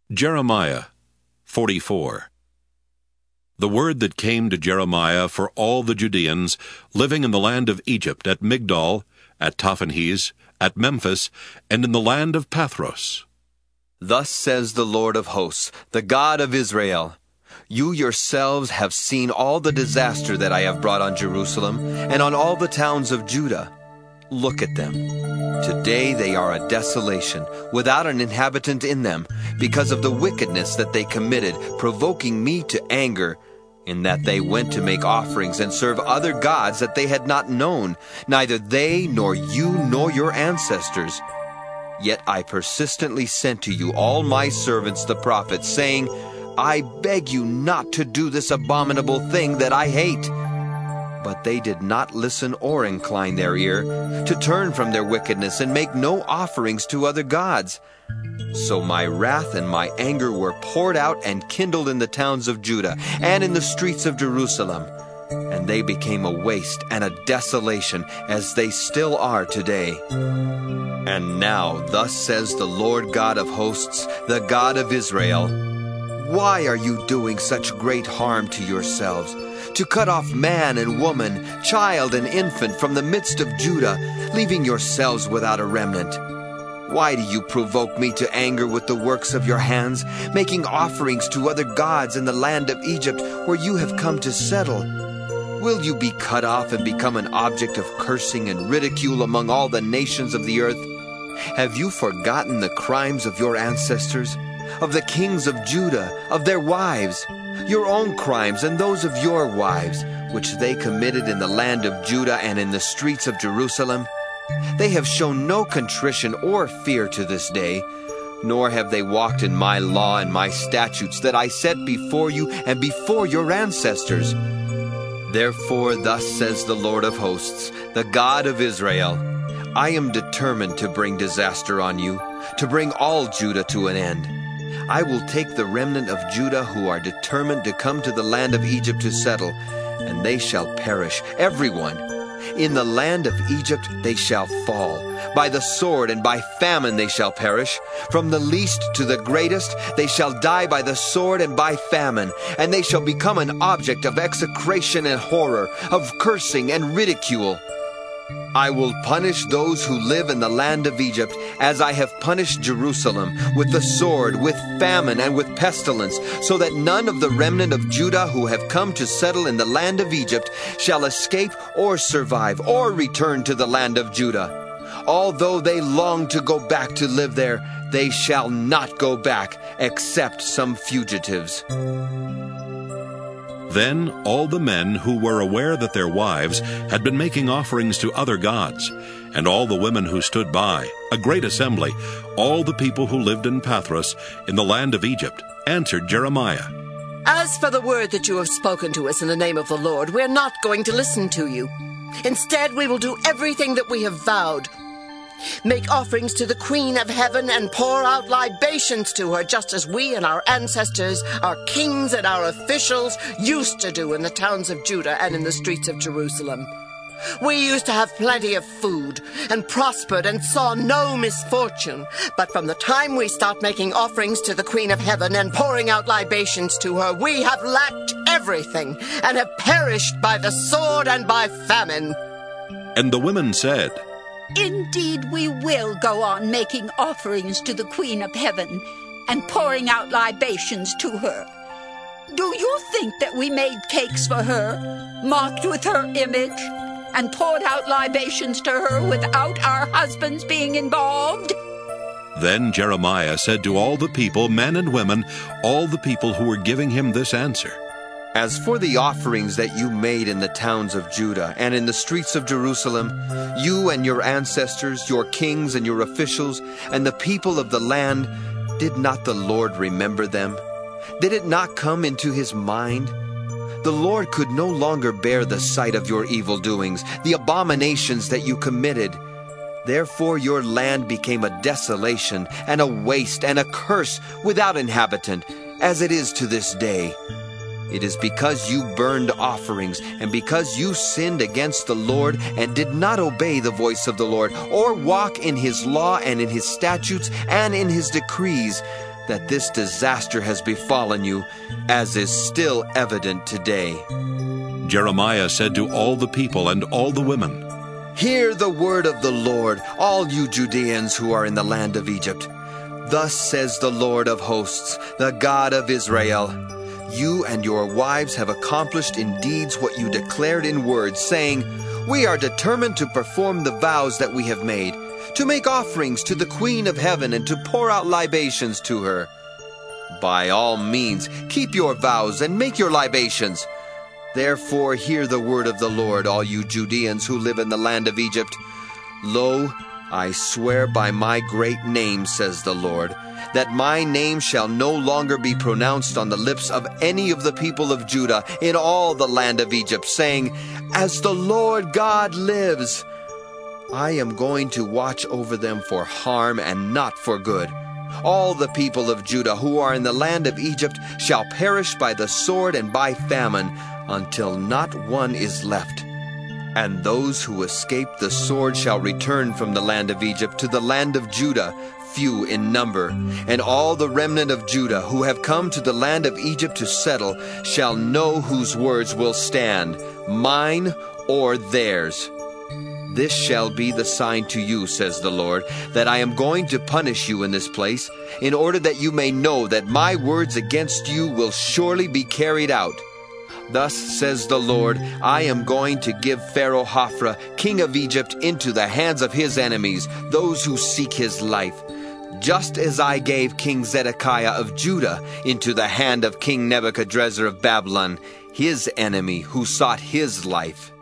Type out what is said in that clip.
Jeremiah 44. The word that came to Jeremiah for all the Judeans living in the land of Egypt at Migdol, at Tahpanhes, at Memphis, and in the land of Pathros. Thus says the Lord of hosts, the God of Israel, you yourselves have seen all the disaster that I have brought on Jerusalem and on all the towns of Judah. Look at them. Today they are a desolation, without an inhabitant in them, because of the wickedness that they committed, provoking me to anger, in that they went to make offerings and serve other gods that they had not known, neither they nor you nor your ancestors. Yet I persistently sent to you all my servants the prophets, saying, I beg you not to do this abominable thing that I hate. But they did not listen or incline their ear, to turn from their wickedness and make no offerings to other gods. So my wrath and my anger were poured out and kindled in the towns of Judah and in the streets of Jerusalem. And they became a waste and a desolation, as they still are today. And now thus says the Lord God of hosts, the God of Israel, why are you doing such great harm to yourselves, to cut off man and woman, child and infant from the midst of Judah, leaving yourselves without a remnant? Why do you provoke me to anger with the works of your hands, making offerings to other gods in the land of Egypt, where you have come to settle? Will you be cut off and become an object of cursing and ridicule among all the nations of the earth? Have you forgotten the crimes of your ancestors, of the kings of Judah, of their wives, your own crimes and those of your wives, which they committed in the land of Judah and in the streets of Jerusalem? They have shown no contrition or fear to this day, nor have they walked in my law and my statutes that I set before you and before your ancestors. Therefore thus says the Lord of hosts, the God of Israel, I am determined to bring disaster on you, to bring all Judah to an end. I will take the remnant of Judah who are determined to come to the land of Egypt to settle, and they shall perish, everyone. In the land of Egypt they shall fall. By the sword and by famine they shall perish. From the least to the greatest they shall die by the sword and by famine, and they shall become an object of execration and horror, of cursing and ridicule. I will punish those who live in the land of Egypt, as I have punished Jerusalem, with the sword, with famine, and with pestilence, so that none of the remnant of Judah who have come to settle in the land of Egypt shall escape or survive or return to the land of Judah. Although they long to go back to live there, they shall not go back, except some fugitives. Then all the men who were aware that their wives had been making offerings to other gods, and all the women who stood by, a great assembly, all the people who lived in Pathros in the land of Egypt, answered Jeremiah, As for the word that you have spoken to us in the name of the Lord, we are not going to listen to you. Instead, we will do everything that we have vowed. Make offerings to the Queen of Heaven and pour out libations to her, just as we and our ancestors, our kings and our officials used to do in the towns of Judah and in the streets of Jerusalem. We used to have plenty of food and prospered and saw no misfortune. But from the time we stopped making offerings to the Queen of Heaven and pouring out libations to her, we have lacked everything and have perished by the sword and by famine. And the women said, Indeed, we will go on making offerings to the Queen of Heaven and pouring out libations to her. Do you think that we made cakes for her, marked with her image, and poured out libations to her without our husbands being involved? Then Jeremiah said to all the people, men and women, all the people who were giving him this answer, As for the offerings that you made in the towns of Judah and in the streets of Jerusalem, you and your ancestors, your kings and your officials, and the people of the land, did not the Lord remember them? Did it not come into his mind? The Lord could no longer bear the sight of your evil doings, the abominations that you committed. Therefore your land became a desolation and a waste and a curse without inhabitant, as it is to this day. It is because you burned offerings, and because you sinned against the Lord, and did not obey the voice of the Lord, or walk in his law and in his statutes and in his decrees, that this disaster has befallen you, as is still evident today. Jeremiah said to all the people and all the women, Hear the word of the Lord, all you Judeans who are in the land of Egypt. Thus says the Lord of hosts, the God of Israel, You and your wives have accomplished in deeds what you declared in words, saying, We are determined to perform the vows that we have made, to make offerings to the Queen of Heaven and to pour out libations to her. By all means, keep your vows and make your libations. Therefore hear the word of the Lord, all you Judeans who live in the land of Egypt. Lo, I swear by my great name, says the Lord, that my name shall no longer be pronounced on the lips of any of the people of Judah in all the land of Egypt, saying, As the Lord God lives, I am going to watch over them for harm and not for good. All the people of Judah who are in the land of Egypt shall perish by the sword and by famine, until not one is left. And those who escape the sword shall return from the land of Egypt to the land of Judah, few in number. And all the remnant of Judah who have come to the land of Egypt to settle shall know whose words will stand, mine or theirs. This shall be the sign to you, says the Lord, that I am going to punish you in this place, in order that you may know that my words against you will surely be carried out. Thus says the Lord, I am going to give Pharaoh Hophra, king of Egypt, into the hands of his enemies, those who seek his life, just as I gave King Zedekiah of Judah into the hand of King Nebuchadrezzar of Babylon, his enemy who sought his life.